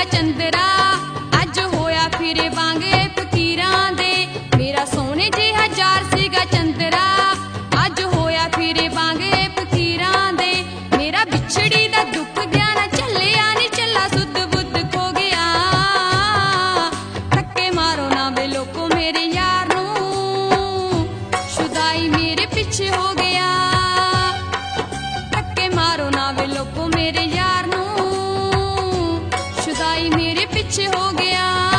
ਸੀਗਾ ਚੰਦਰਾ ਅੱਜ ਹੋਇਆ ਫਿਰੇ ਵਾਂਗੇ ਫਕੀਰਾਂ ਦੇ। ਮੇਰਾ ਸੋਹਣੇ ਜਿਹਾ ਯਾਰ ਸੀਗਾ ਚੰਦਰਾ ਅੱਜ ਹੋਇਆ ਫਿਰੇ ਵਾਂਗੇ ਫਕੀਰਾਂ ਦੇ। ਮੇਰਾ ਵਿਛੜੀ ਦਾ ਦੁੱਖ ਗਿਆ ਨਾ ਝੱਲਿਆ ਨੀ ਝੱਲਾ ਸੁੱਧ ਬੁੱਧ ਖੋ ਗਿਆ। ਧੱਕੇ ਮਾਰੋ ਨਾ ਵੇ ਲੋਕੋ ਮੇਰੇ ਯਾਰ ਨੂੰ ਸ਼ੁਦਾਈ ਮੇਰੇ ਪਿੱਛੇ ਹੋ ਗਿਆ। ਧੱਕੇ ਮਾਰੋ ਨਾ ਵੇ ਲੋਕੋ ਮੇਰੇ ਯਾਰ ਨੂੰ ਸ਼ੁਦਾਈ ਮੇਰੇ ਪਿੱਛੇ ਹੋ ਗਿਆ।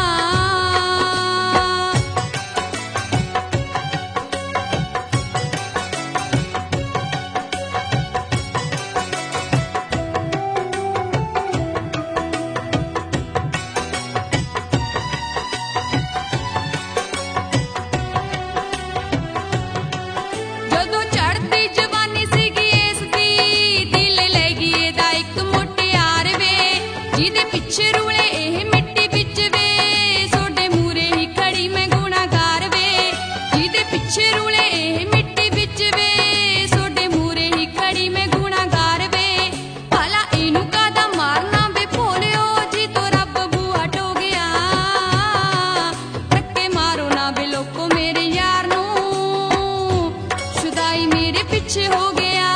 ਜਦੋਂ ਚੜ੍ਹਦੀ ਜਵਾਨੀ ਸੀਗੀ ਇਸ ਦੀ ਦਿਲ ਲੈ ਗਈ ਇਹਦਾ ਇੱਕ ਮੁਟਿਆਰ ਵੇ ਜਿਹਦੇ ਪਿੱਛੇ ਰੂਲੇ ਇਹ ਮਿੱਟੀ ਵਿੱਚ ਵੇ ਸੋਡੇ ਮੂਰੇ ਹੀ ਖੜੀ ਮੈਂ ਗੁਨਾਹਗਾਰ ਵੇ। ਜਿਹਦੇ ਪਿੱਛੇ ਰੂਲੇ ਇਹ ਮਿੱਟੀ ਵਿੱਚ ਵੇ ਸੋਡੇ ਮੂਰੇ ਹੀ ਖੜੀ ਮੈਂ ਗੁਨਾਹਗਾਰ ਵੇ। ਭਲਾ ਇਹਨੂੰ ਕਾਹਦਾ ਮਾਰਨਾ ਵੇ ਭੋਲਿਓ ਜੀ ਤੋਂ ਰੱਬ ਬੂਹਾ ਢੋ ਗਿਆ। ਧੱਕੇ ਮਾਰੋ ਨਾ ਵੇ ਲੋਕੋ ਮੇਰੇ ਯਾਰ ਨੂੰ ਸ਼ੁਦਾਈ ਮੇਰੇ ਪਿੱਛੇ ਹੋ ਗਿਆ।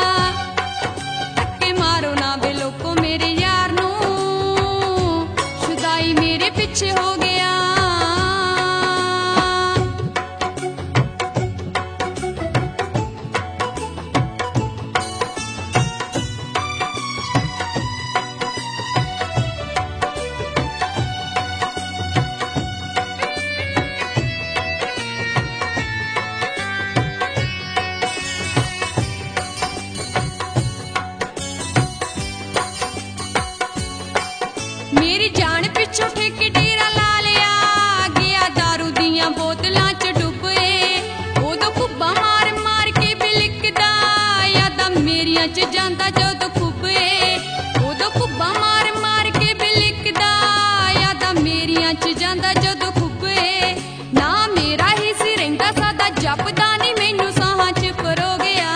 ਧੱਕੇ ਮਾਰੋ ਨਾ ਵੇ ਲੋਕੋ ਮੇਰੇ ਯਾਰ ਨੂੰ ਸ਼ੁਦਾਈ ਮੇਰੇ ਪਿੱਛੇ ਹੋ ਗਿਆ। ਮੇਰੀ ਜਾਨ ਪਿੱਛੋਂ ਠੇਕੇ ਡੇਰਾ ਲਾ ਲਿਆ ਗਿਆ ਦਾਰੂ ਦੀਆਂ ਬੋਤਲਾਂ ਚ ਡੁੱਬੇ। ਉਦੋਂ ਕੁੱਬਾ ਮਾਰ ਮਾਰ ਕੇ ਬਿਲਕਦਾ ਯਾਦਾਂ ਮੇਰੀਆਂ ਚ ਜਾਂਦਾ ਜਦੋਂ ਖੁੱਬੇ। ਉਦੋਂ ਕੁੱਬਾ ਮਾਰ ਮਾਰ ਕੇ ਬਿਲਕਦਾ ਯਾਦਾਂ ਮੇਰੀਆਂ ਚ ਜਾਂਦਾ ਜਦੋਂ ਖੁੱਬੇ। ਨਾ ਮੇਰਾ ਹੀ ਸੀ ਰਹਿੰਦਾ ਸਾਦਾ ਜਪਦਾ ਨੀ ਮੈਨੂੰ ਸਾਹਾਂ ਚ ਪਰੋ ਗਿਆ।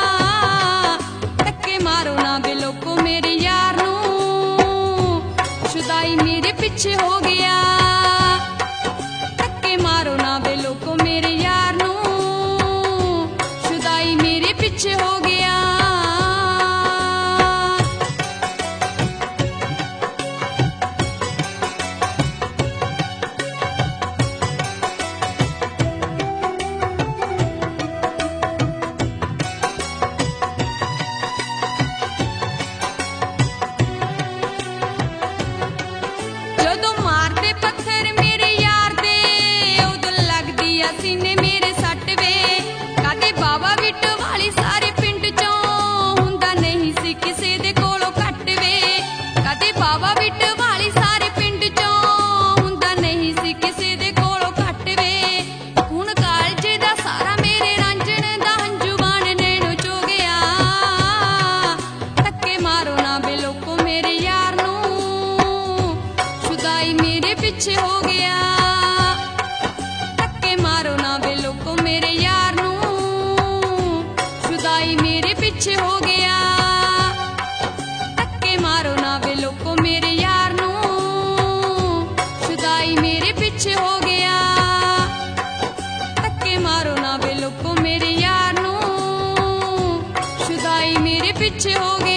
ਧੱਕੇ ਮਾਰੋ ਨਾ ਵੇ ਲੋਕੋ ਮੇਰੇ ਯਾਰ ਨੂੰ ਸ਼ੁਦਾਈ ਮੇਰੇ ਪਿੱਛੇ ਹੋ ਗਿਆ। ਧੱਕੇ ਮਾਰੋ ਨਾ ਵੇ ਲੋਕੋ ਮੇਰੇ ਯਾਰ ਨੂੰ ਸ਼ੁਦਾਈ ਮੇਰੇ ਪਿੱਛੇ ਹੋ ਗਿਆ। ਜਦੋਂ ਮਾਰਦੇ ਪੱਥਰ ਮੇਰੇ ਯਾਰ ਦੇ ਉਦੋਂ ਲੱਗਦੀ ਆ ਸੀਨੇ ਮੇਰੇ ਸੱਟ ਵੇ। ਕਦੇ ਬਾਵਾ ਵਿਟ ਵਾਲੀ ਸਾਰੇ ਪਿੰਡ ਚੋਂ ਹੁੰਦਾ ਨਹੀਂ ਸੀ ਕਿਸੇ ਦੇ ਕੋਲੋਂ ਘੱਟ ਵੇ। ਕਦੇ ਬਾਵਾ ਵਿਟ ਵਾਲੀ ਸਾਰੇ ਪਿੰਡ ਚੋਂ ਹੁੰਦਾ ਨਹੀਂ ਸੀ ਕਿਸੇ ਦੇ ਕੋਲੋਂ ਘੱਟ ਵੇ। ਹੁਣ ਕਾਲਜੇ ਦਾ ਸਾਰਾ ਮੇਰੇ ਰਾਂਝਣ ਦਾ ਹੰਝੂਵਾਨ ਨੈਣੋ ਚੋ ਗਿਆ। ਧੱਕੇ ਮਾਰੋ ਨਾ ਵੇ ਲੋਕੋ ਮੇਰੇ ਯਾਰ ਨੂੰ ਸ਼ੁਦਾਈ ਮੇਰੇ ਪਿੱਛੇ ਹੋ ਗਿਆ। ਧੱਕੇ ਮਾਰੋ ਨਾ ਵੇ ਲੋਕੋ ਮੇਰੇ ਯਾਰ ਨੂੰ ਸ਼ੁਦਾਈ ਮੇਰੇ ਪਿੱਛੇ ਹੋ ਗਿਆ। ਧੱਕੇ ਮਾਰੋ ਨਾ ਵੇ ਲੋਕੋ ਮੇਰੇ ਯਾਰ ਨੂੰ ਸ਼ੁਦਾਈ ਮੇਰੇ ਪਿੱਛੇ ਹੋ ਗਿਆ। ਧੱਕੇ ਮਾਰੋ ਨਾ ਵੇ ਲੋਕੋ ਮੇਰੇ ਯਾਰ ਨੂੰ ਸ਼ੁਦਾਈ ਮੇਰੇ ਪਿੱਛੇ ਹੋ ਗਿਆ।